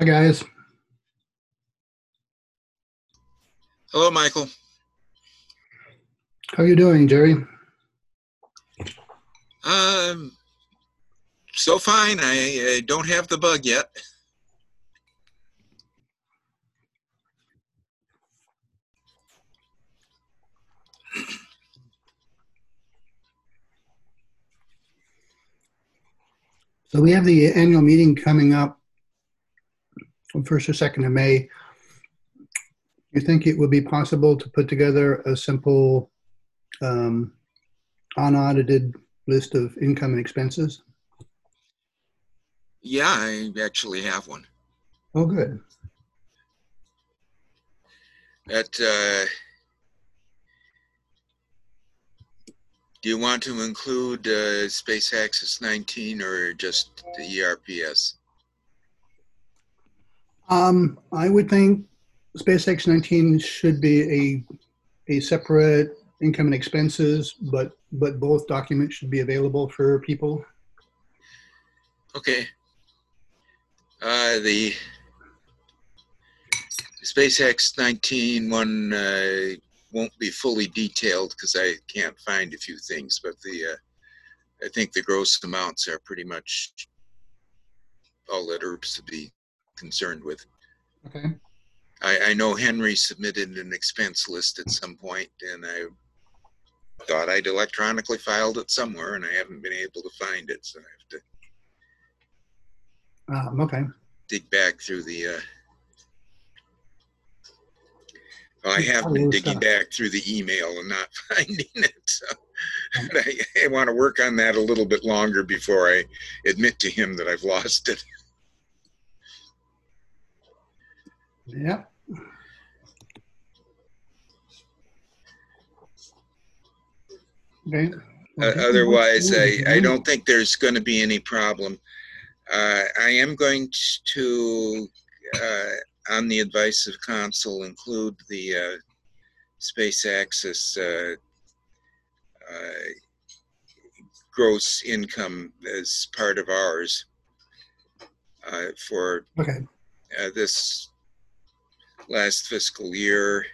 Hi, guys. Hello, Michael. How are you doing, Jerry? Um, so fine. I don't have the bug yet. So we have the annual meeting coming up on 1st or 2nd of May. You think it would be possible to put together a simple unaudited list of income and expenses? Yeah, I actually have one. Oh, good. That do you want to include Space Axis 19 or just the ERPS? I would think SpaceX 19 should be a separate income and expenses, but both documents should be available for people. Okay. The SpaceX 19 one won't be fully detailed because I can't find a few things, but I think the gross amounts are pretty much all that ERPS to be concerned with. Okay. I know Henry submitted an expense list at some point, and I thought I'd electronically filed it somewhere, and I haven't been able to find it, so I have to Okay. dig back through the. I have been digging back through the email and not finding it, so I want to work on that a little bit longer before I admit to him that I've lost it. Yeah. Okay. Otherwise, I don't think there's going to be any problem. I am going to, on the advice of counsel, include the Space Axis gross income as part of ours for this last fiscal year.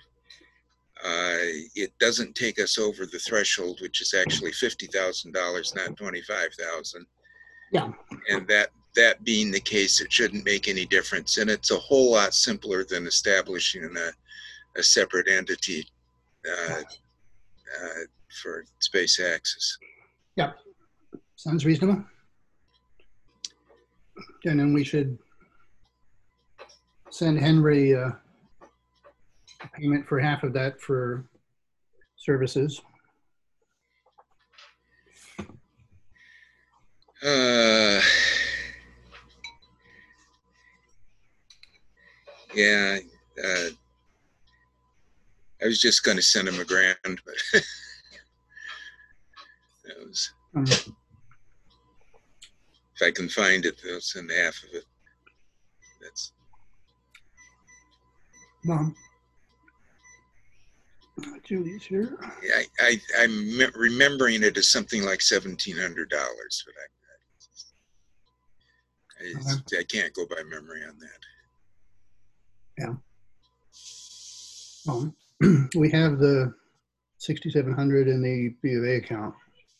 It doesn't take us over the threshold, which is actually $50,000, not $25,000. Yeah. And that being the case, it shouldn't make any difference. And it's a whole lot simpler than establishing a separate entity for Space Axis. Yeah. Sounds reasonable. And then we should send Henry a payment for half of that for services. Yeah, I was just going to send him $1,000, but that was. If I can find it, they'll send half of it. That's. Mom. Julie's here. I'm remembering it as something like $1,700, but I can't go by memory on that. Yeah. Well, we have the 6,700 in the B of A account.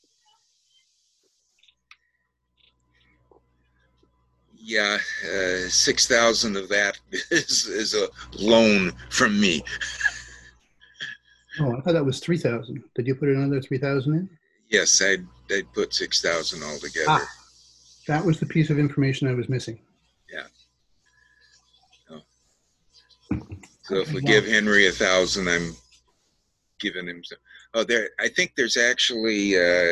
Yeah, 6,000 of that is a loan from me. Oh, I thought that was 3,000. Did you put another 3,000 in? Yes, I'd put 6,000 altogether. That was the piece of information I was missing. Yeah. Oh. So if we give Henry 1,000, I'm giving him some. Oh, there. I think there's actually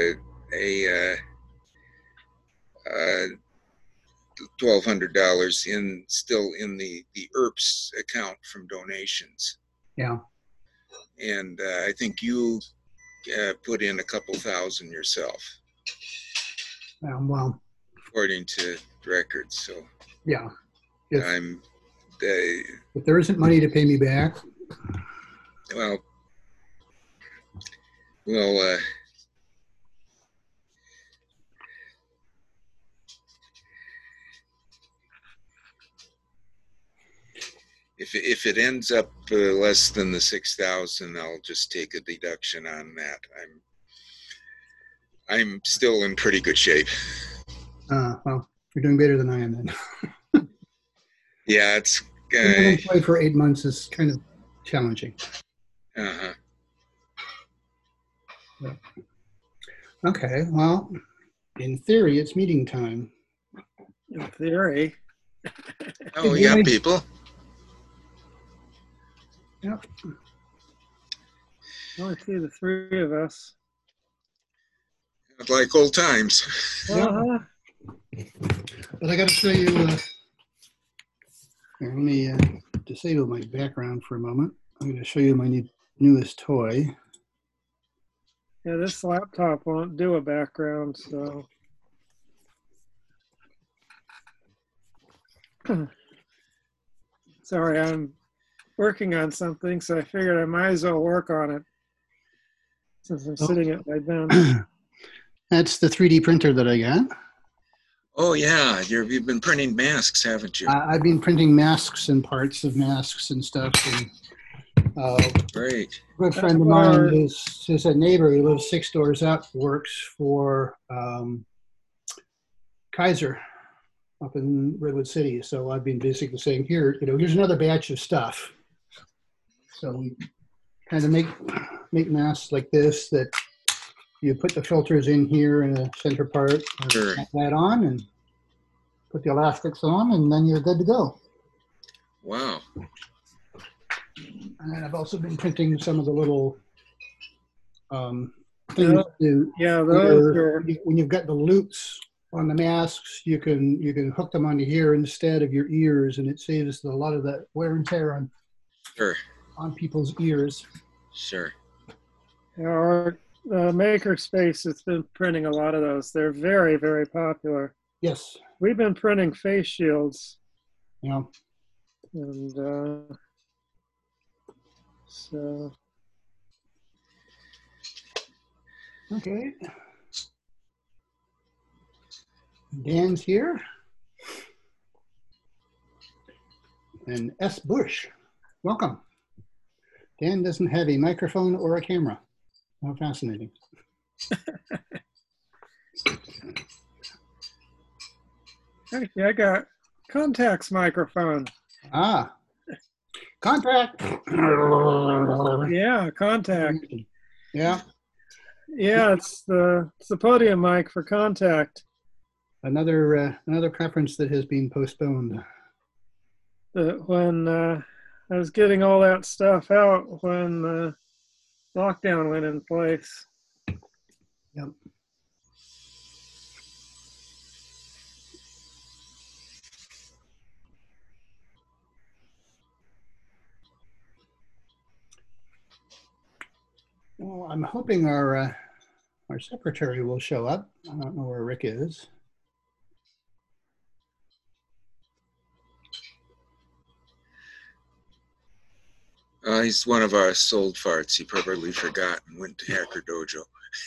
$1,200 still in the ERPS account from donations. Yeah. And I think you put in a couple thousand yourself. Well, according to records. So yeah, if there isn't money to pay me back, well, we'll If it ends up less than the 6,000, I'll just take a deduction on that. I'm still in pretty good shape. Well, you're doing better than I am then. Yeah, it's Being unemployed for 8 months is kind of challenging. uh-huh. Okay, well, in theory, it's meeting time. In theory. Oh, we got people. Yep. I only see the three of us. Like old times. Uh-huh. But I got to show you, here, let me disable my background for a moment. I'm going to show you my newest toy. Yeah, this laptop won't do a background, so. Sorry, I'm working on something, so I figured I might as well work on it since I'm sitting at my bench. That's the 3D printer that I got. Oh yeah, you've been printing masks, haven't you? I've been printing masks and parts of masks and stuff. And, Great. a good friend of mine who's a neighbor who lives 6 doors up, works for Kaiser up in Redwood City. So I've been basically saying, here, here's another batch of stuff. So we kind of make masks like this that you put the filters in here in the center part, Sure. Snap that on, and put the elastics on, and then you're good to go. Wow. And then I've also been printing some of the little things when you've got the loops on the masks, you can hook them onto here instead of your ears, and it saves a lot of that wear and tear on people's ears. Sure. Our Makerspace has been printing a lot of those. They're very, very popular. Yes. We've been printing face shields. Yeah. And so. Okay. Dan's here. And S. Bush, welcome. Dan doesn't have a microphone or a camera. How fascinating. Actually, I got Contact's microphone. Ah, Contact. Yeah, Contact. Yeah. Yeah, it's the podium mic for Contact. Another conference that has been postponed. When I was getting all that stuff out when the lockdown went in place. Yep. Well, I'm hoping our secretary will show up. I don't know where Rick is. He's one of our sold farts. He probably forgot and went to Hacker Dojo.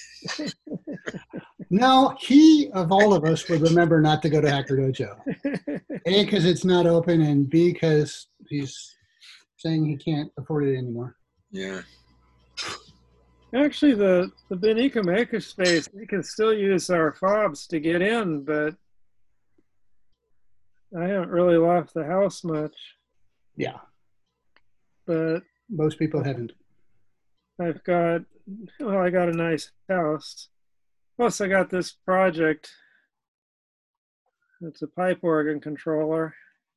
No, he of all of us would remember not to go to Hacker Dojo. A, because it's not open, and B, because he's saying he can't afford it anymore. Yeah. Actually, the Benica Makerspace, we can still use our fobs to get in, but I haven't really left the house much. Yeah. But most people haven't. I got a nice house. Plus, I got this project. It's a pipe organ controller.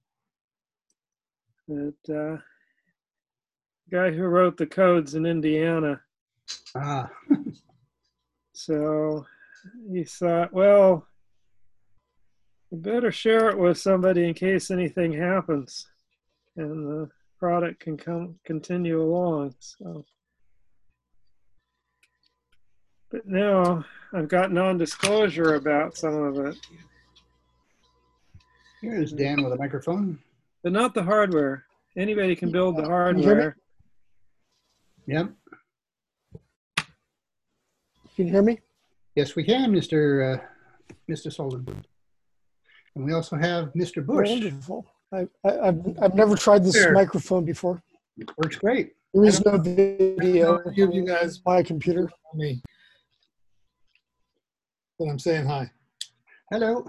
That guy who wrote the codes in Indiana. Ah. So he thought, well, you better share it with somebody in case anything happens, and the product can continue along. So, but now I've got non-disclosure about some of it. Here's Dan with a microphone. But not the hardware. Anybody can build the hardware. Yep. Can you hear me? Yes, we can, Mr. Sullivan. And we also have Mr. Bush. Wonderful. I've never tried this Sure. microphone before. Works great. There is no video I don't know if you guys on my computer. me. But I'm saying hi. Hello.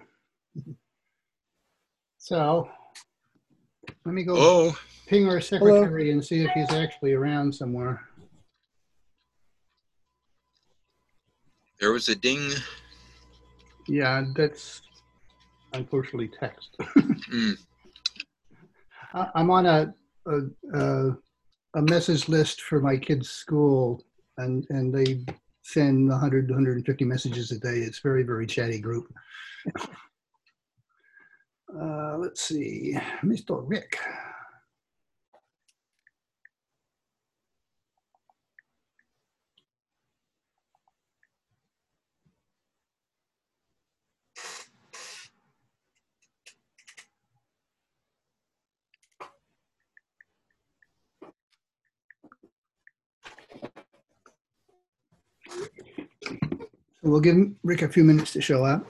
So let me go Oh, ping our secretary and see if he's actually around somewhere. there was a ding. Yeah, that's unfortunately text. Hmm. I'm on a message list for my kids' school, and they send 100 to 150 messages a day. It's very, very chatty group. Let's see, Mr. Rick. We'll give Rick a few minutes to show up.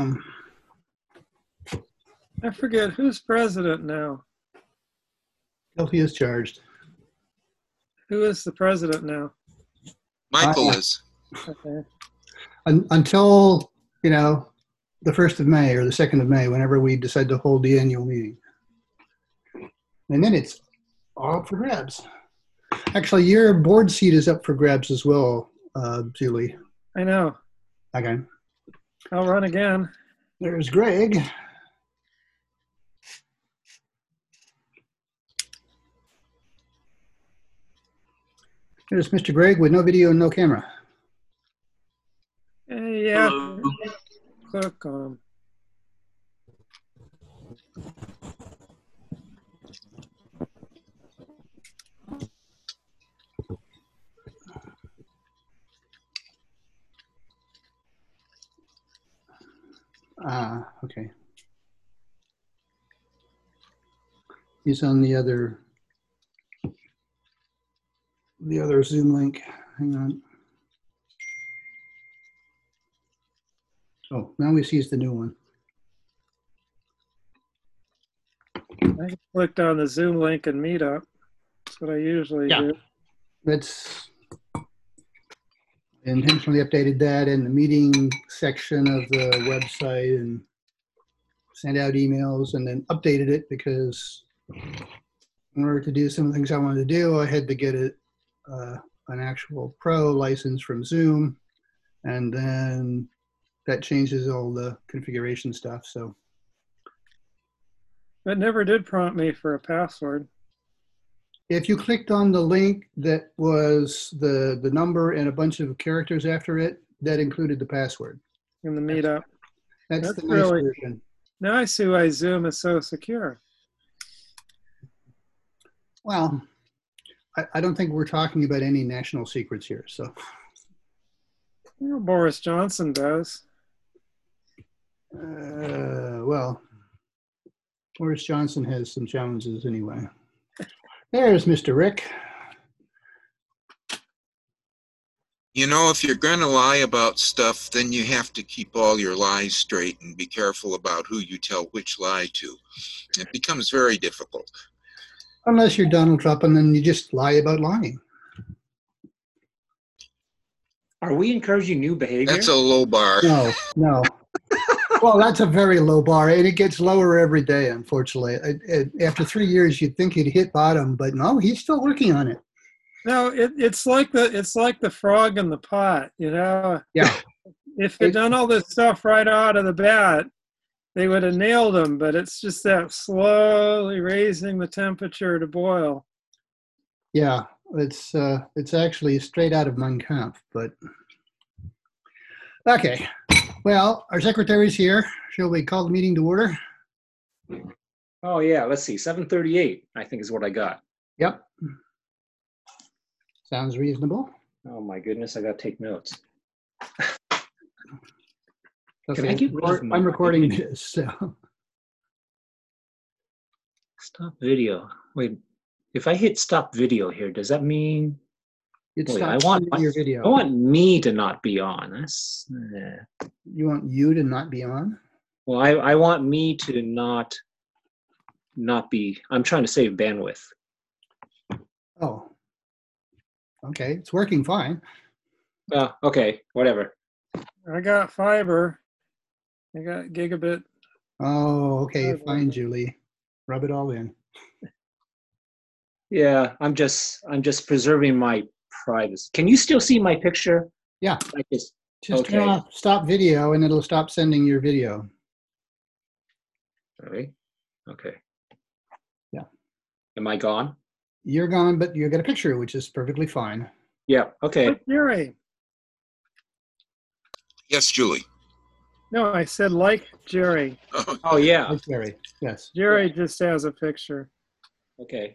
I forget who's president now. Guilty as charged. Who is the president now? Michael is. Okay. Until, the 1st of May or the 2nd of May, whenever we decide to hold the annual meeting. And then it's all up for grabs. Actually, your board seat is up for grabs as well, Julie. I know. Okay. I'll run again. There's Greg. There's Mr. Greg with no video and no camera. Yeah. Hello. Click on him. Okay. He's on the other Zoom link. Hang on. Oh, now he sees the new one. I clicked on the Zoom link and Meetup. That's what I usually do. That's intentionally updated that in the meeting section of the website and sent out emails and then updated it because in order to do some of the things I wanted to do, I had to get it an actual pro license from Zoom, and then that changes all the configuration stuff. So It never did prompt me for a password. if you clicked on the link that was the number and a bunch of characters after it, that included the password. In the Meetup. That's That's the nice really- version. Now I see why Zoom is so secure. Well, I don't think we're talking about any national secrets here. So, Well, Boris Johnson does. well, Boris Johnson has some challenges anyway. There's Mr. Rick. If you're going to lie about stuff, then you have to keep all your lies straight and be careful about who you tell which lie to. It becomes very difficult. Unless you're Donald Trump and then you just lie about lying. Are we encouraging new behavior? That's a low bar. No. Well, that's a very low bar, and it gets lower every day, unfortunately. After 3 years, you'd think he'd hit bottom, but no, he's still working on it. No, it's like the frog in the pot, Yeah. If they'd done all this stuff right out of the bat, they would have nailed him, but it's just that slowly raising the temperature to boil. Yeah, it's actually straight out of Mein Kampf, but okay. Well, our secretary's here. Shall we call the meeting to order? Oh yeah, let's see, 7:38, I think is what I got. Yep. Sounds reasonable. Oh my goodness, I gotta take notes. Okay. Can I get rid of my- I'm recording this, so. Stop video. Wait, if I hit stop video here, does that mean It's wait, not I want your video. I want me to not be on? That's You want you to not be on? well, I want me to not not be, I'm trying to save bandwidth. Oh, okay. It's working fine. Okay, whatever. I got fiber. I got gigabit. Oh, okay. Fiber. Fine, Julie. Rub it all in. Yeah, I'm just preserving my privacy. Can you still see my picture? Yeah. Like this. Just Okay. turn off stop video and it'll stop sending your video. All right. Okay. Yeah. Am I gone? You're gone, but you got a picture, which is perfectly fine. Yeah. Okay. Like Jerry. Yes, Julie. No, I said like Jerry. Oh, Oh yeah. Like Jerry. Yes. Jerry just has a picture. Okay.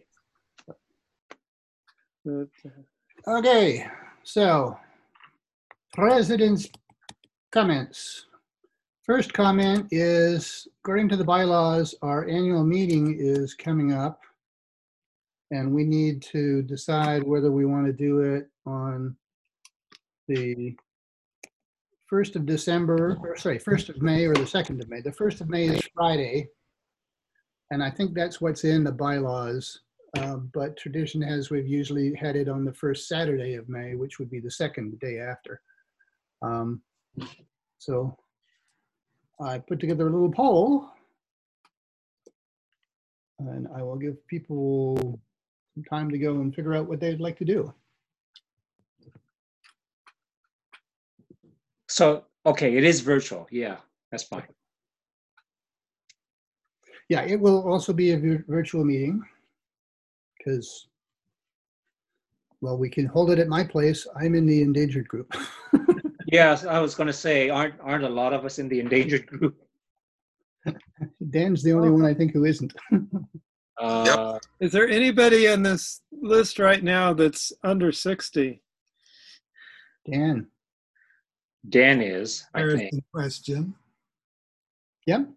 But, Okay. So, President's comments. First comment is, according to the bylaws, our annual meeting is coming up, and we need to decide whether we want to do it on the 1st of December, or sorry, 1st of May or the 2nd of May. The 1st of May is Friday, and I think that's what's in the bylaws. But tradition has, we've usually had it on the first Saturday of May, which would be the second day after. So I put together a little poll, and I will give people some time to go and figure out what they'd like to do. So okay, it is virtual. Yeah, that's fine. Yeah, it will also be a virtual meeting because, well, we can hold it at my place. I'm in the endangered group. Yeah, I was gonna say, aren't a lot of us in the endangered group? Dan's the only one I think who isn't. is there anybody on this list right now that's under 60? Dan. Dan is, I There's think. the question. Yep.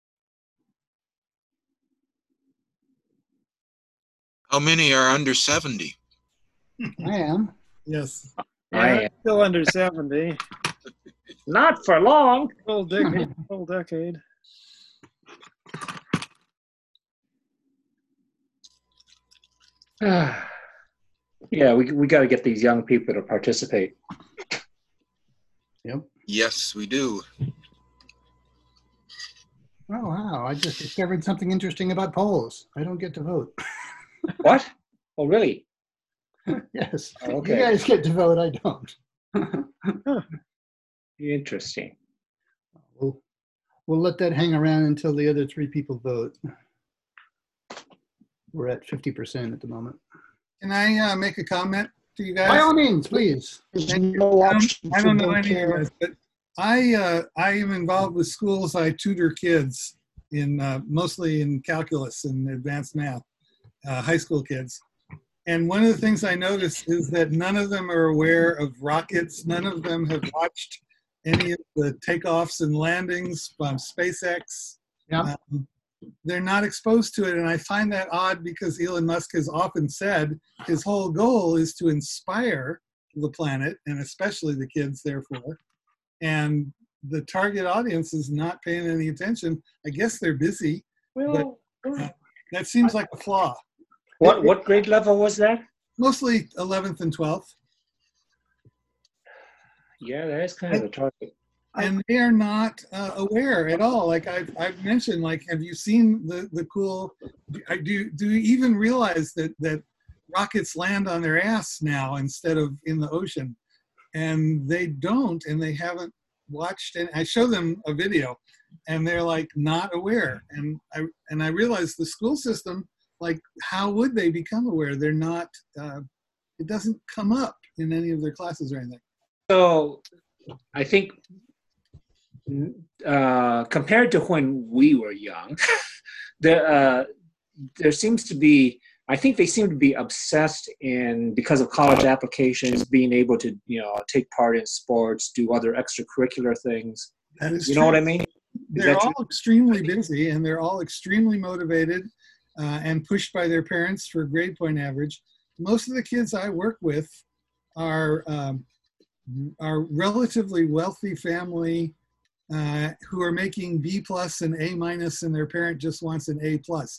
how many are under 70? I am. Yes. Yeah, I I'm am. still under 70. Not for long. Full decade. Full decade. Yeah, we got to get these young people to participate. Yep. Yes, we do. Oh, wow. I just discovered something interesting about polls. I don't get to vote. What? Oh, really? Yes. Okay. You guys get to vote. I don't. Interesting. We'll let that hang around until the other 3 people vote. We're at 50% at the moment. Can I make a comment to you guys? By all means, please. There's no option I for don't know no any of camera. this, but I am involved with schools. I tutor kids in mostly in calculus and advanced math, high school kids. And one of the things I noticed is that none of them are aware of rockets. None of them have watched any of the takeoffs and landings from SpaceX. Yeah. They're not exposed to it, and I find that odd because Elon Musk has often said his whole goal is to inspire the planet, and especially the kids, therefore. And the target audience is not paying any attention. I guess they're busy. Well, That seems like a flaw. what grade level was that? Mostly 11th and 12th. Yeah, that is kind of a target. And they are not aware at all. Like I've mentioned, like, have you seen the cool, do you even realize that rockets land on their ass now instead of in the ocean? And they don't, and they haven't watched, and I show them a video and they're like not aware. And I realize the school system, like, how would they become aware? They're not, it doesn't come up in any of their classes or anything. So I think compared to when we were young, there seems to be, I think they seem to be obsessed in, because of college applications, being able to, take part in sports, do other extracurricular things. That is You know true. what I mean? They're that all extremely busy, and they're all extremely motivated and pushed by their parents for grade point average. Most of the kids I work with are relatively wealthy family who are making B+ and A- and their parent just wants an A+.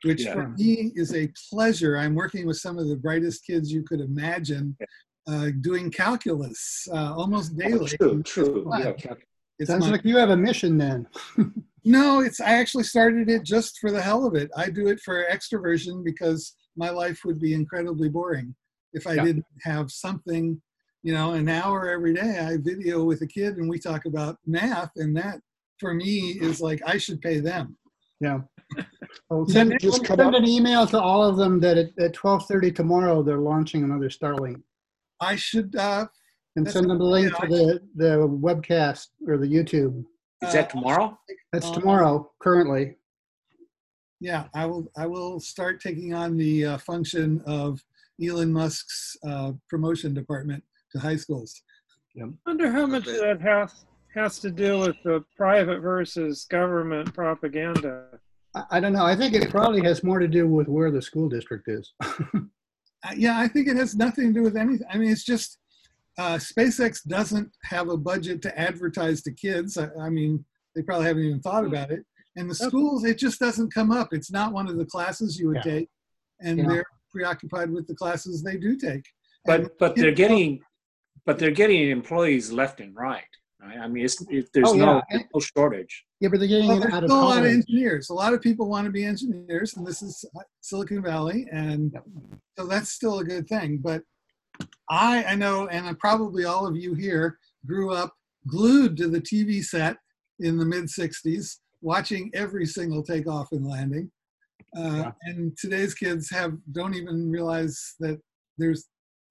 which Yeah. for me is a pleasure. I'm working with some of the brightest kids you could imagine, doing calculus almost daily. True. fun. Yeah. It's Sounds my- like you have a mission then. No, I actually started it just for the hell of it. I do it for extroversion because my life would be incredibly boring if I Yeah. didn't have something, an hour every day. I video with a kid and we talk about math, and that for me is like I should pay them. Yeah. Well, Did send, you just come send up? an email to all of them that at 12:30 tomorrow they're launching another Starlink, I should. and That's send them the link yeah, to the webcast or the YouTube. Is that tomorrow? That's tomorrow currently. Yeah, I will start taking on the function of Elon Musk's promotion department to high schools. I wonder how much of that has to do with the private versus government propaganda. I don't know. I think it probably has more to do with where the school district is. Yeah, I think it has nothing to do with anything. I mean, it's just SpaceX doesn't have a budget to advertise to kids. I mean, they probably haven't even thought about it. And the schools, it just doesn't come up. It's not one of the classes you would take, and they're preoccupied with the classes they do take. But they're getting employees left and right. I mean, there's no shortage. Yeah, but they're getting Well, it there's out of still a lot of college. engineers. A lot of people want to be engineers, and this is Silicon Valley, and so that's still a good thing. But I know, and probably all of you here grew up glued to the TV set in the mid '60s, watching every single takeoff and landing. And today's kids don't even realize that there's,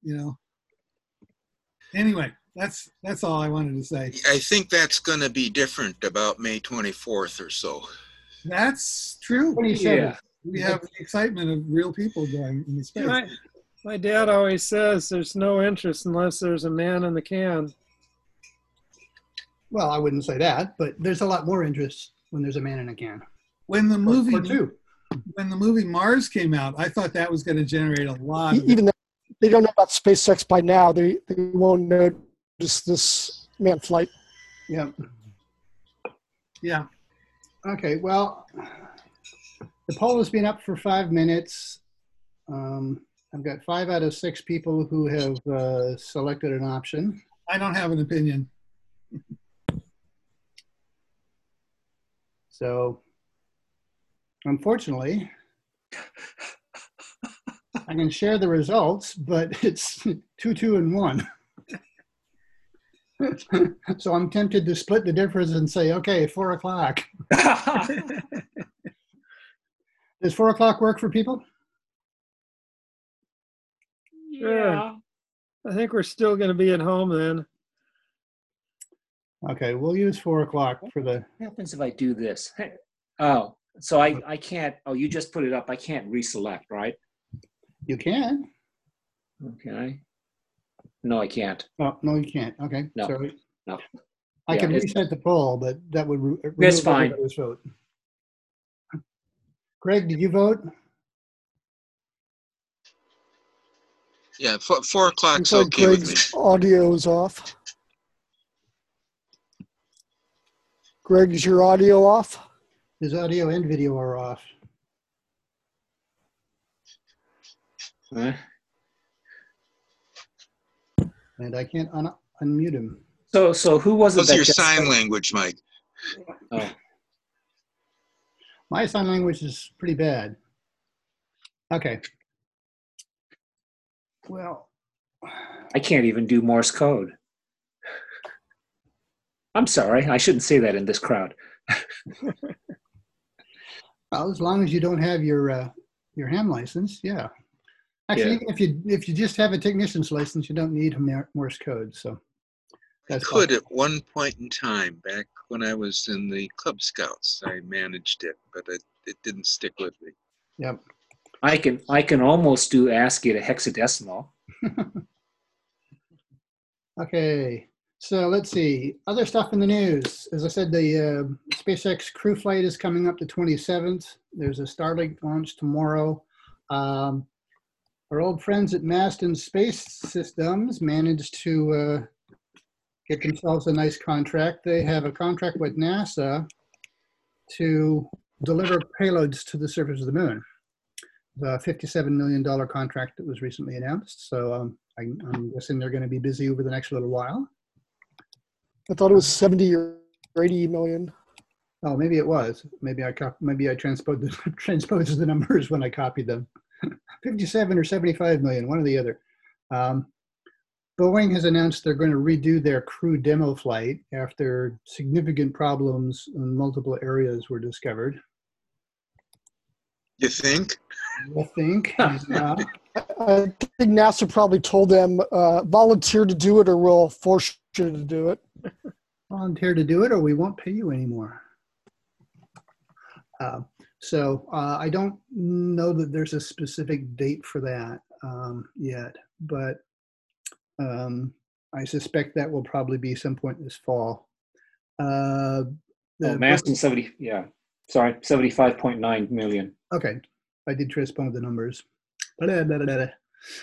Anyway, that's all I wanted to say. I think that's going to be different about May 24th or so. That's true. 27. Yeah. We have the excitement of real people going in the space. My dad always says there's no interest unless there's a man in the can. Well, I wouldn't say that, but there's a lot more interest when there's a man in a can. When the movie Or two. when the movie Mars came out, I thought that was going to generate a lot. Even though they don't know about SpaceX by now, they won't notice this manned flight. Yeah. Yeah. Okay, well, the poll has been up for 5 minutes. I've got 5 out of 6 people who have selected an option. I don't have an opinion. So, unfortunately, I can share the results, but it's 2, and 1. So I'm tempted to split the difference and say, okay, 4 o'clock. Does 4 o'clock work for people? Yeah. I think we're still going to be at home then. Okay, we'll use 4 o'clock for the. What happens if I do this? Oh, so I can't. Oh, you just put it up. I can't reselect, right? You can. Okay. No, I can't. Oh, no, you can't. Okay, No. sorry. No. I Yeah, can it's- reset the poll, but that would That's remove fine. everybody's vote. Greg, did you vote? Yeah, 4 o'clock's Looks like okay with me. Greg's audio is off. Greg, is your audio off? His audio and video are off. Huh? And I can't unmute him. So who was it How's that your just sign language, Mike? Oh, My sign language is pretty bad. Okay. Well, I can't even do Morse code. I'm sorry. I shouldn't say that in this crowd. as long as you don't have your ham license, yeah. Actually, even if you just have a technician's license, you don't need Morse code. So I that's could at one point in time, back when I was in the Cub Scouts. I managed it, but it didn't stick with me. Yep. I can almost do ASCII to hexadecimal. Okay. So let's see. Other stuff in the news. As I said, the SpaceX crew flight is coming up the 27th. There's a Starlink launch tomorrow. Our old friends at Masten Space Systems managed to get themselves a nice contract. They have a contract with NASA to deliver payloads to the surface of the moon. the $57 million contract that was recently announced. So I'm guessing they're going to be busy over the next little while. I thought it was 70 or 80 million. Oh, maybe it was. Maybe I transposed the numbers when I copied them. 57 or 75 million, one or the other. Boeing has announced they're going to redo their crew demo flight after significant problems in multiple areas were discovered. You think? I think. I think NASA probably told them, volunteer to do it or we'll force you to do it. Volunteer to do it or we won't pay you anymore. So I don't know that there's a specific date for that yet, but I suspect that will probably be some point this fall. Masten 75.9 million. Okay, I did transpose the numbers. The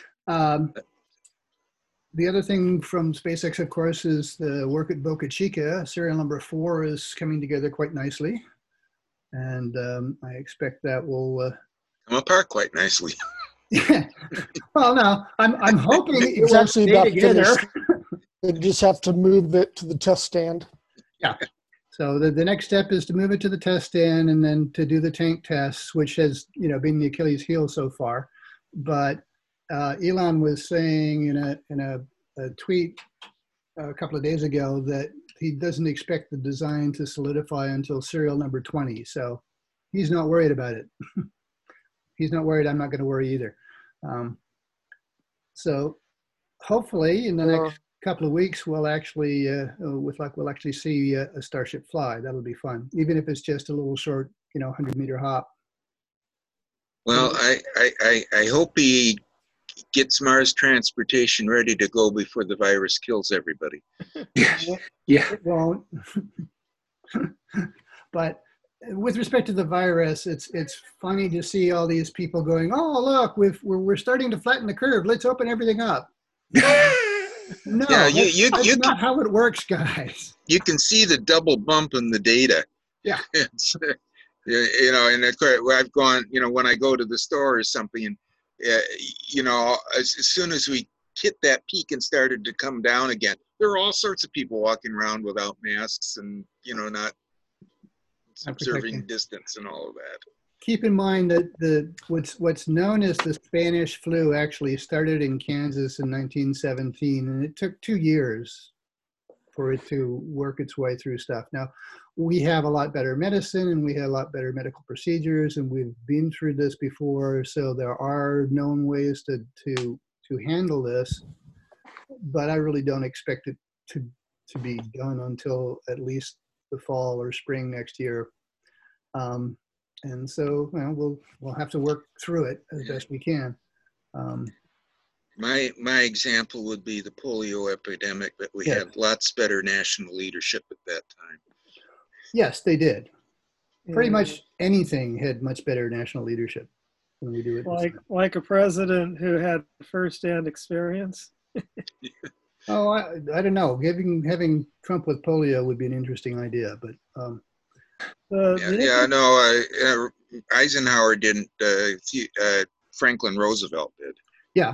other thing from SpaceX, of course, is the work at Boca Chica. Serial number 4 is coming together quite nicely. And I expect that will come apart quite nicely. Well, no, I'm hoping it's will actually stay about together. finished. They just have to move it to the test stand. Yeah. So the next step is to move it to the test stand and then to do the tank tests, which has been the Achilles heel so far. But Elon was saying in a tweet a couple of days ago that he doesn't expect the design to solidify until serial number 20. So he's not worried about it. He's not worried. I'm not going to worry either. So hopefully in the next couple of weeks, we'll actually, we'll actually see a Starship fly. That'll be fun, even if it's just a little short, 100-meter hop. Well, I hope he gets Mars transportation ready to go before the virus kills everybody. Yeah. It won't. But with respect to the virus, it's funny to see all these people going, "Oh, look, we're starting to flatten the curve. Let's open everything up." No, Yeah, that's not how it works, guys. You can see the double bump in the data. Yeah. It's, and of course, I've gone, when I go to the store or something, and as soon as we hit that peak and started to come down again, there are all sorts of people walking around without masks and not observing distance and all of that. Keep in mind that what's known as the Spanish flu actually started in Kansas in 1917, and it took 2 years for it to work its way through stuff. Now, we have a lot better medicine and we have a lot better medical procedures, and we've been through this before, so there are known ways to handle this, but I really don't expect it to be done until at least the fall or spring next year. And so we'll have to work through it as best we can. My example would be the polio epidemic, but we had lots better national leadership at that time. Yes, they did. Pretty much anything had much better national leadership than we do it. Like a president who had firsthand experience. Oh, I don't know. Having Trump with polio would be an interesting idea, but Eisenhower didn't. Franklin Roosevelt did. Yeah.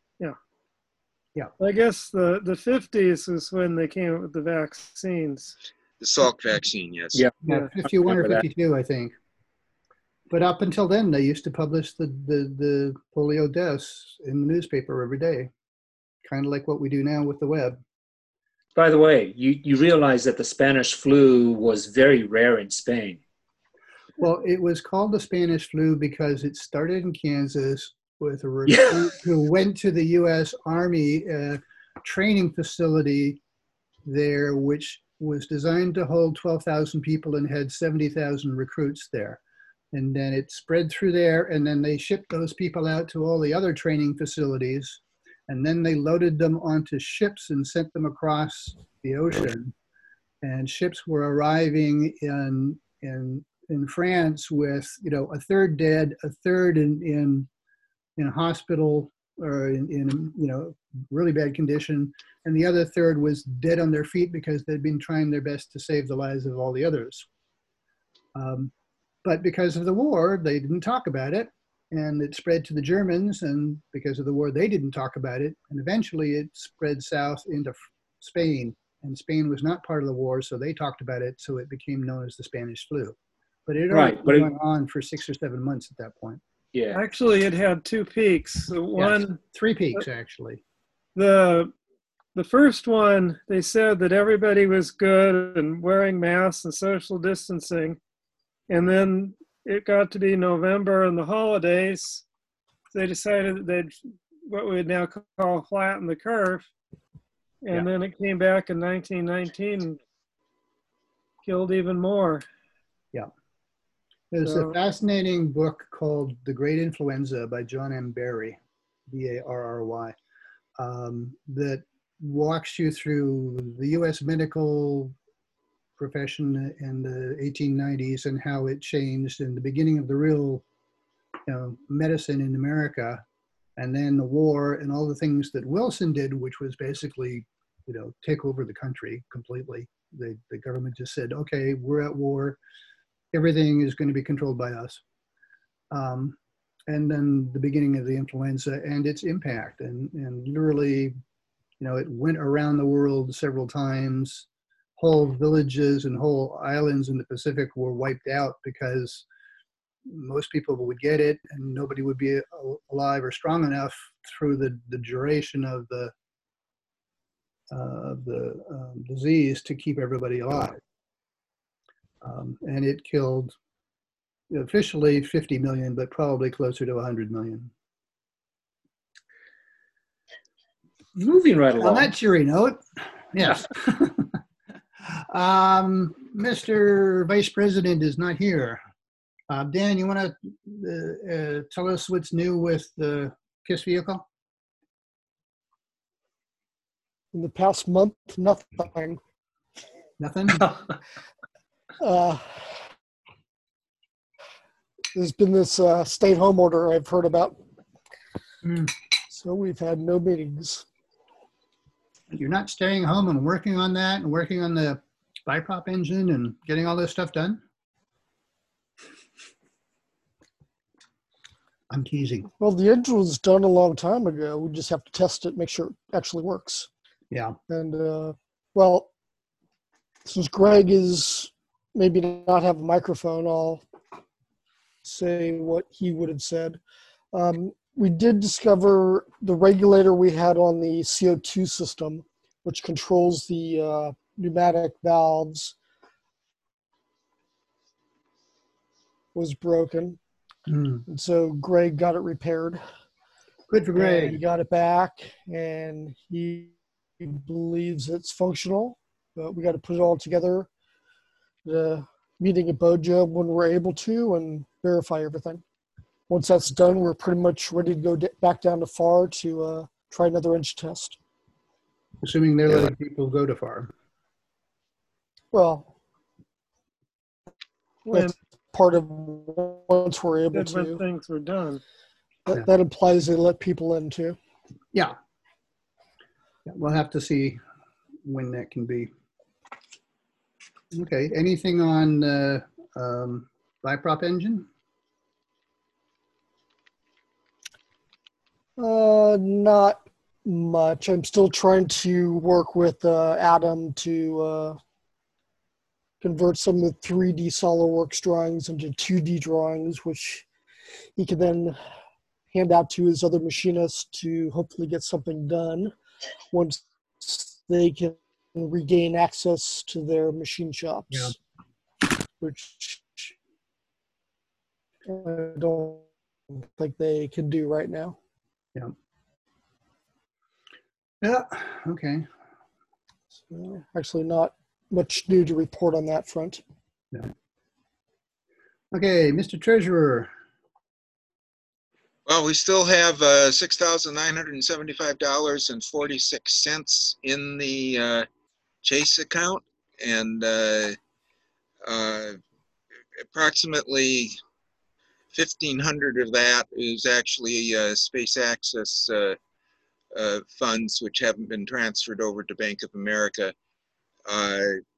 I guess the 50s is when they came up with the vaccines. The Salk vaccine, yes. Yeah, 51 or 52, I think. But up until then, they used to publish the polio deaths in the newspaper every day, kind of like what we do now with the web. By the way, you realize that the Spanish flu was very rare in Spain. Well, it was called the Spanish flu because it started in Kansas with a recruit who went to the U.S. Army training facility there, which was designed to hold 12,000 people and had 70,000 recruits there. And then it spread through there, and then they shipped those people out to all the other training facilities. And then they loaded them onto ships and sent them across the ocean. And ships were arriving in France with, a third dead, a third in hospital or in really bad condition, and the other third was dead on their feet because they'd been trying their best to save the lives of all the others. But because of the war, they didn't talk about it. and it spread to the Germans, and because of the war, they didn't talk about it. And eventually it spread south into Spain, and Spain was not part of the war, so they talked about it, so it became known as the Spanish flu. But it had already Right, been going on for 6 or 7 months at that point. Yeah. Actually, it had two peaks. The Yes, one, 3 peaks, actually. the first one, they said that everybody was good and wearing masks and social distancing. And then it got to be November and the holidays. They decided that they'd, what we would now call, flatten the curve. And then it came back in 1919 and killed even more. Yeah. There's a fascinating book called The Great Influenza by John M. Barry, B-A-R-R-Y, that walks you through the U.S. medical profession in the 1890s and how it changed in the beginning of the real, medicine in America, and then the war and all the things that Wilson did, which was basically, take over the country completely. The government just said, okay, we're at war. Everything is going to be controlled by us. And then the beginning of the influenza and its impact. And literally, it went around the world several times. Whole villages and whole islands in the Pacific were wiped out because most people would get it and nobody would be alive or strong enough through the duration of the disease to keep everybody alive. And it killed officially 50 million, but probably closer to 100 million. Moving right along. On that cheery note, yes. Mr. Vice President is not here. Dan, you want to tell us what's new with the KISS vehicle? In the past month, nothing. Nothing? There's been this stay-at-home order I've heard about. Mm. So we've had no meetings. You're not staying home and working on that and working on the biprop engine and getting all this stuff done? I'm teasing. Well, the engine was done a long time ago. We just have to test it, make sure it actually works. Yeah. And, well, since Greg is maybe not have a microphone, I'll say what he would have said. We did discover the regulator we had on the CO2 system, which controls the pneumatic valves, was broken. Mm. And so Greg got it repaired. Good for Greg. He got it back, and he believes it's functional, but we got to put it all together. The meeting at Bojo when we're able to and verify everything. Once that's done, we're pretty much ready to go back down to FAR to try another engine test. Assuming they're letting people go to FAR. Well, When, that's part of once we're able when to. things were done. That implies they let people in too. Yeah. We'll have to see when that can be. Okay. Anything on the biprop engine? Not much. I'm still trying to work with Adam to convert some of the 3D SolidWorks drawings into 2D drawings, which he can then hand out to his other machinists to hopefully get something done once they can regain access to their machine shops, which I don't think they can do right now. Yeah. Yeah. Okay. So actually not much new to report on that front. Yeah. Okay, Mr. Treasurer. Well, we still have $6,975.46 in the Chase account, and approximately 1,500 of that is actually space access funds, which haven't been transferred over to Bank of America.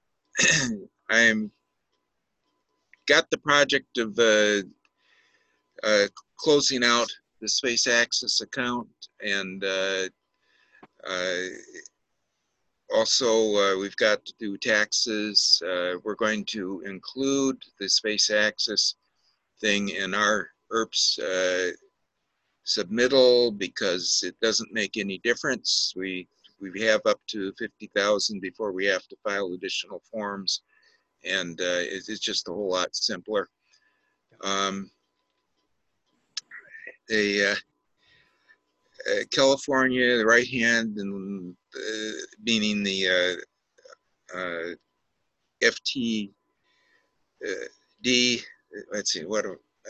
I'm got the project of closing out the Space Access account, and also we've got to do taxes. We're going to include the Space Access thing in our ERPS submittal because it doesn't make any difference. We have up to 50,000 before we have to file additional forms, and it's just a whole lot simpler. California, the right hand, and meaning the FTD. Let's see, what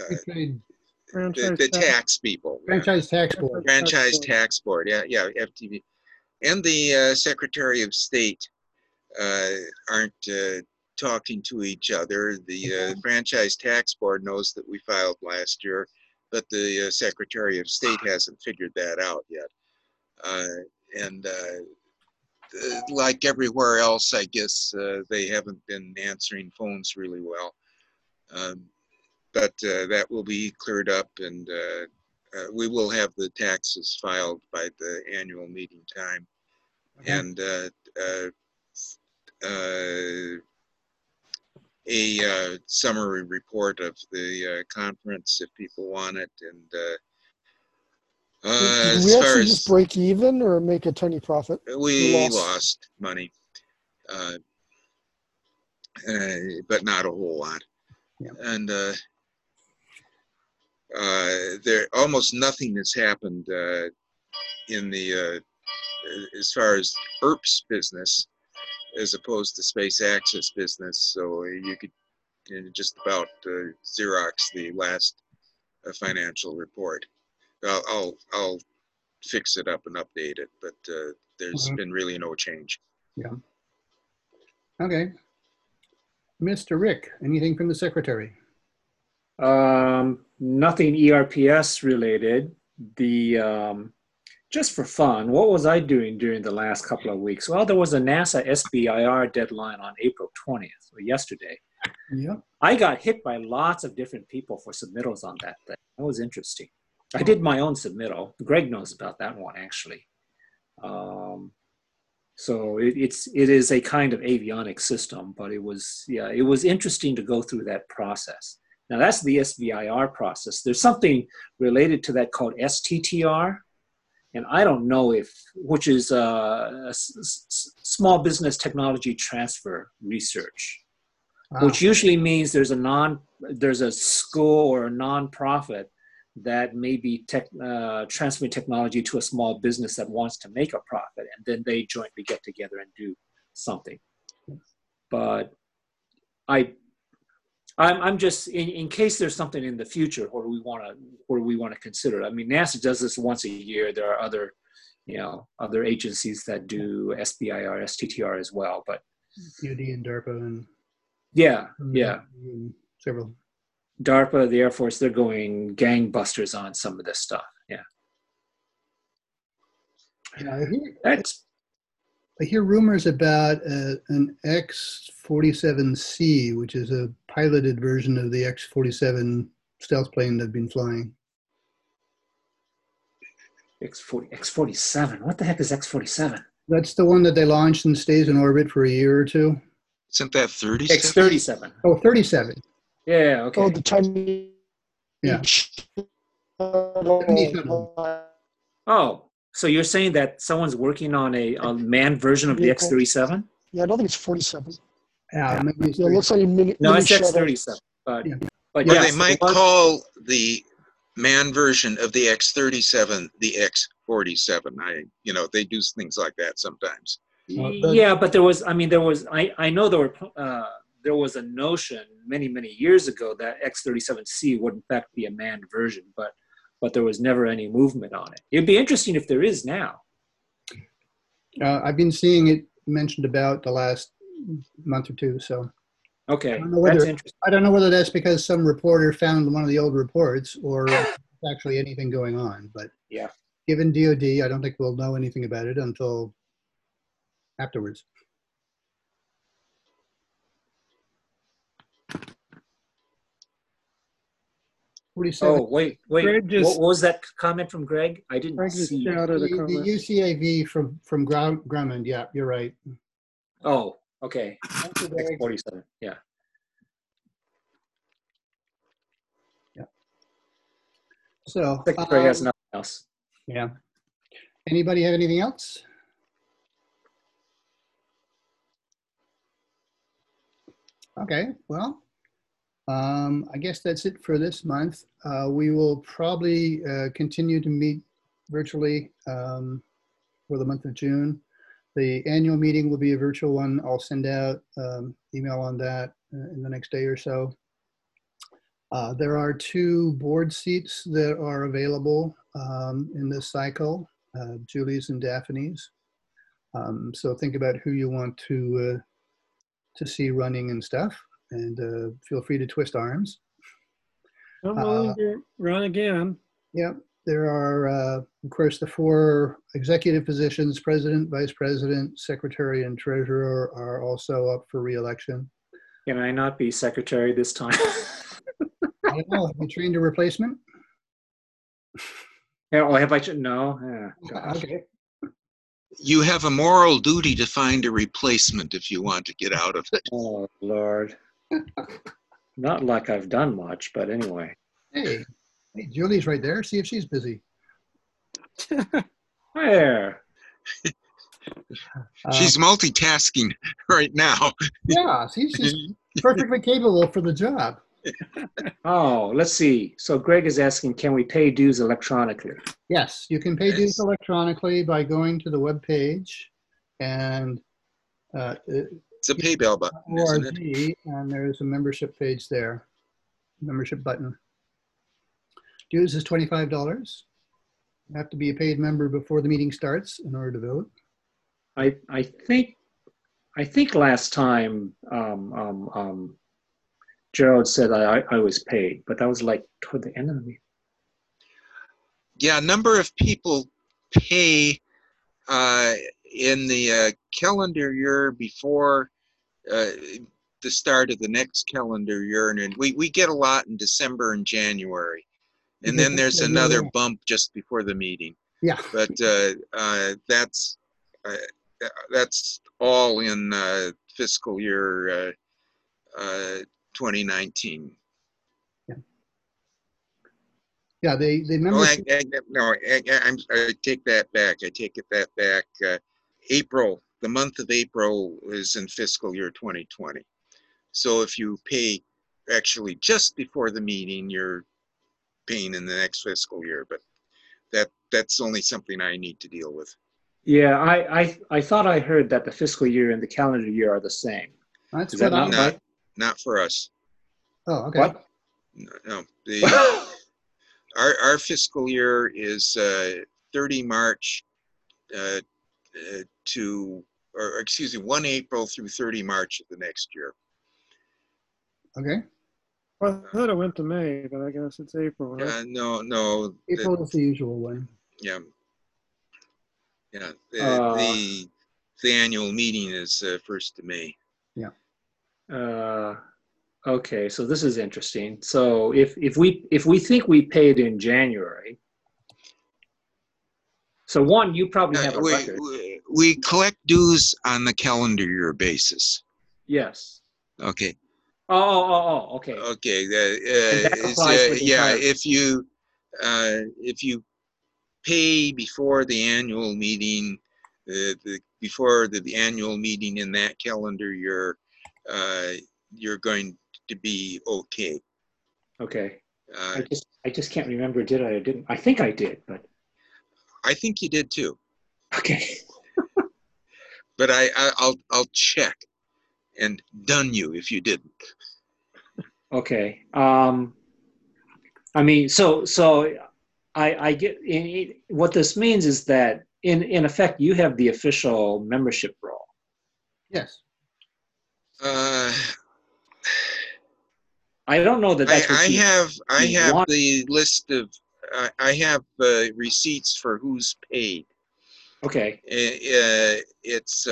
the tax people, Franchise Tax Board. franchise tax board, yeah, FTD, and the Secretary of State aren't talking to each other. The franchise tax board knows that we filed last year, but the Secretary of State hasn't figured that out yet. And like everywhere else, I guess they haven't been answering phones really well. But that will be cleared up, and we will have the taxes filed by the annual meeting time. Okay. And a summary report of the conference if people want it. And did we actually just break even or make a tiny profit? We lost money, but not a whole lot. Yeah. And there almost nothing has happened in the as far as ERPS business as opposed to Space Access business. So you could just about Xerox the last financial report. I'll fix it up and update it, but there's been really no change. Yeah. Okay. Mr. Rick, anything from the secretary? Nothing ERPS related. Just for fun, what was I doing during the last couple of weeks? Well, there was a NASA SBIR deadline on April 20th, or yesterday. Yeah. I got hit by lots of different people for submittals on that thing. That was interesting. I did my own submittal. Greg knows about that one, actually. So it is a kind of avionics system, but it was interesting to go through that process. Now that's the SBIR process. There's something related to that called STTR, and I don't know which is small business technology transfer research, which usually means there's a school or a nonprofit that may be transferring technology to a small business that wants to make a profit, and then they jointly get together and do something. But I'm just in case there's something in the future where we want to consider it. I mean, NASA does this once a year. There are other agencies that do SBIR, STTR as well, but DoD and DARPA and and several. DARPA, the Air Force, they're going gangbusters on some of this stuff. Yeah. I hear rumors about an X-47C, which is a piloted version of the X-47 stealth plane they've been flying. X-47? What the heck is X-47? That's the one that they launched and stays in orbit for a year or two. Isn't that 37? X-37. Oh, 37. Yeah, okay. Oh, the Chinese. Yeah. 77. Oh, so you're saying that someone's working on a manned version of the X-37? Yeah, I don't think it's 47. Yeah, maybe it looks like a mini. No, it's X-37. But yes, they might call the manned version of the X-37 the X-47. They do things like that sometimes. Yeah, but there was I know there was a notion many years ago that X-37C would in fact be a manned version, but there was never any movement on it. It'd be interesting if there is now. I've been seeing it mentioned about the last month or two, so. Okay, that's interesting. I don't know whether that's because some reporter found one of the old reports or actually anything going on, but yeah, given DoD, I don't think we'll know anything about it until afterwards. 47. Oh, wait. Greg just- What was that comment from Greg? I didn't Greg just see. shouted a The comment. UCAV from Grumman. Yeah, you're right. Oh, okay. Thank you, Greg. 647. Yeah. So, Secretary has nothing else. yeah. Anybody have anything else? Okay, well, I guess that's it for this month. We will probably continue to meet virtually for the month of June. The annual meeting will be a virtual one. I'll send out email on that in the next day or so. There are 2 board seats that are available in this cycle, Julie's and Daphne's. So think about who you want to see running and stuff, and feel free to twist arms. I'm willing to run again. Yeah, there are, of course, the 4 executive positions, president, vice president, secretary, and treasurer are also up for re-election. Can I not be secretary this time? I don't know, have you trained a replacement? Yeah, or have I? No. Yeah, gosh. Okay. You have a moral duty to find a replacement if you want to get out of it. Oh, Lord. Not like I've done much, but anyway. Hey, Julie's right there. See if she's busy. Where? She's multitasking right now. Yeah, see, she's perfectly capable for the job. Oh, let's see. So Greg is asking, can we pay dues electronically? Yes, you can pay dues Yes. electronically by going to the web page and It's a pay bell button, isn't it? ORG, and there's a membership page there, membership button. Dues is $25. You have to be a paid member before the meeting starts in order to vote. I think last time Gerald said I was paid, but that was like toward the end of the meeting. Yeah, a number of people pay in the calendar year before the start of the next calendar year, and we get a lot in December and January, and then there's another bump just before the meeting. Yeah. But that's all in fiscal year 2019. Yeah, the Oh, membership. I take that back. I take that back. April, the month of April is in fiscal year 2020. So if you pay actually just before the meeting, you're paying in the next fiscal year. But that's only something I need to deal with. Yeah, I thought I heard that the fiscal year and the calendar year are the same. That's Is what that I'm. not right? Not for us. Oh, okay. What? No, our fiscal year is 30 March or excuse me, 1 April through 30 March of the next year. Okay. Well, I thought it went to May, but I guess it's April. Right? No. April is the usual one. Yeah. Yeah. Uh, The annual meeting is 1st of May. Okay, so this is interesting. So if we think we paid in January, so one, you probably have a record. We collect dues on the calendar year basis. Yes. Okay. Oh, okay. Okay. And that applies with the yeah. entire- If you pay before the annual meeting, before the annual meeting in that calendar year, you're going to be okay. Okay. I just can't remember. Did I or didn't? I think I did, but I think you did too, okay. but I'll check and dun you if you didn't. Okay. I mean, so I get what this means is that in effect you have the official membership role. Yes. I don't know that that's what I you have want. the list of I have receipts for who's paid. Okay. It's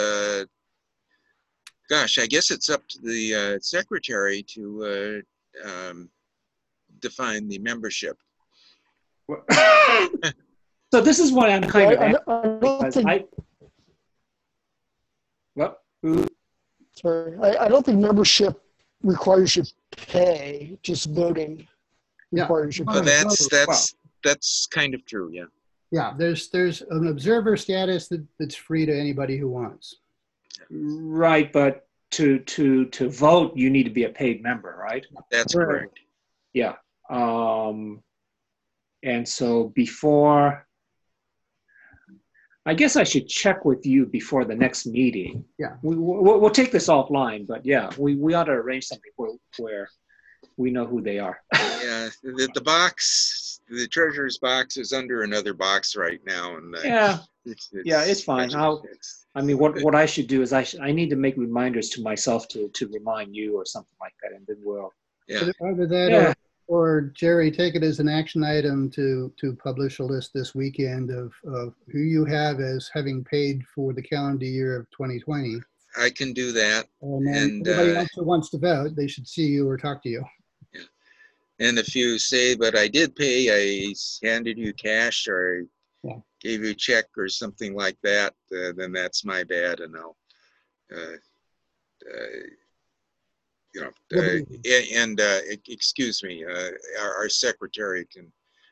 gosh, I guess it's up to the secretary to define the membership. So this is what I'm kind of I asking, don't because think, well, sorry, I don't think membership requires you to pay, just voting Yeah. requires you to Oh, pay. that's kind of true. Yeah. Yeah, there's an observer status that's free to anybody who wants. right, but to vote, you need to be a paid member, right? That's Right. correct. Yeah. And so before, I guess I should check with you before the next meeting. Yeah. We'll take this offline, but yeah, we ought to arrange something where we know who they are. Yeah. The box, the treasurer's box is under another box right now, and Yeah, it's fine. I mean, what I should do is I need to make reminders to myself to remind you or something like that, and then we'll. Yeah. Either that Yeah. or Jerry, take it as an action item to publish a list this weekend of who you have as having paid for the calendar year of 2020. I can do that. And then And, everybody else who wants to vote, they should see you or talk to you. And if you say, but I did pay, I handed you cash or I Yeah. gave you a check or something like that, then that's my bad, and I'll, excuse me, our secretary can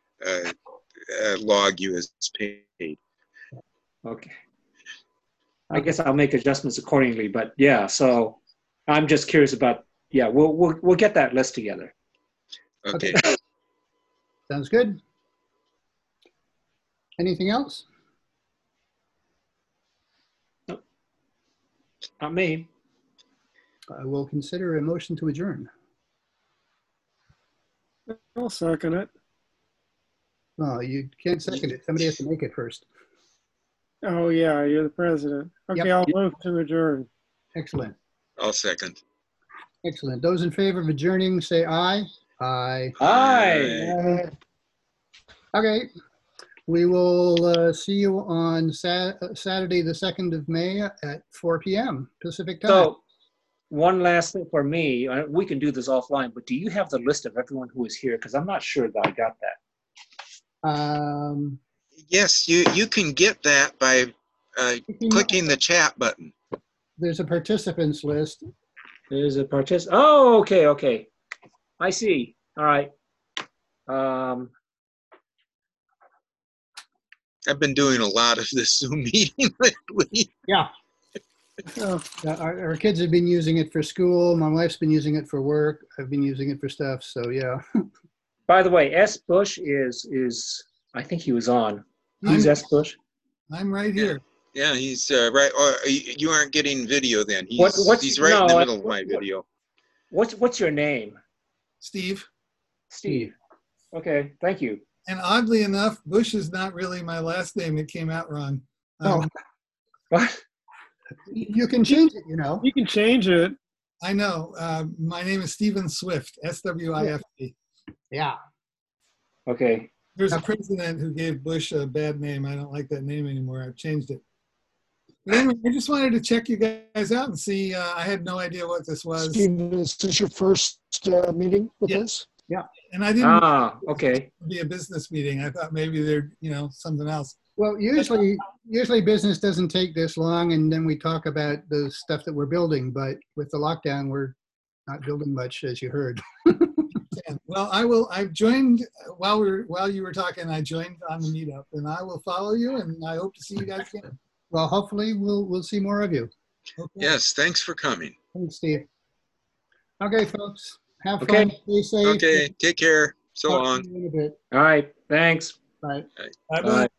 log you as paid. Okay. I guess I'll make adjustments accordingly, but yeah. So I'm just curious about. Yeah, we'll get that list together. Okay. Sounds good. Anything else? Not me. I will consider a motion to adjourn. I'll second it. Oh, you can't second it. Somebody has to make it first. Oh, yeah, you're the president. Okay, Yep. I'll move to adjourn. Excellent. I'll second. Excellent. Those in favor of adjourning, say aye. Aye. Hi. Okay. We will see you on Saturday, the 2nd of May at 4 p.m. Pacific time. So one last thing for me. We can do this offline, but do you have the list of everyone who is here? Because I'm not sure that I got that. Yes, you can get that by clicking the chat button. There's a participants list. There's a participant. Oh, okay. I see. All right. I've been doing a lot of this Zoom meeting lately. Yeah. Oh, Our kids have been using it for school. My wife's been using it for work. I've been using it for stuff. So yeah. By the way, S. Bush is I think he was on. Who's S. Bush? I'm right here. Yeah, he's right. Or you aren't getting video then. He's right in the middle of my video. What's your name? Steve. Steve. Okay, thank you. And oddly enough, Bush is not really my last name. It came out wrong. Oh, What? you can change it, you know. you can change it. I know. My name is Stephen Swift, S-W-I-F-T. Yeah. Okay. There's a president who gave Bush a bad name. I don't like that name anymore. I've changed it. But anyway, I just wanted to check you guys out and see. I had no idea what this was. Steve, is this your first meeting with Yeah. us? And I didn't Okay. it would be a business meeting. I thought maybe there'd, something else. Well, usually business doesn't take this long, and then we talk about the stuff that we're building. But with the lockdown, we're not building much, as you heard. Yeah. Well, I've joined while you were talking. I joined on the meetup, and I will follow you. And I hope to see you guys again. Well, hopefully we'll see more of you. Okay. Yes, thanks for coming. Thanks, Steve. Okay, folks. Have fun. Okay. Stay safe. Okay, take care. So Talk long. to you in a bit. All right. Thanks. Bye. Bye-bye. Bye.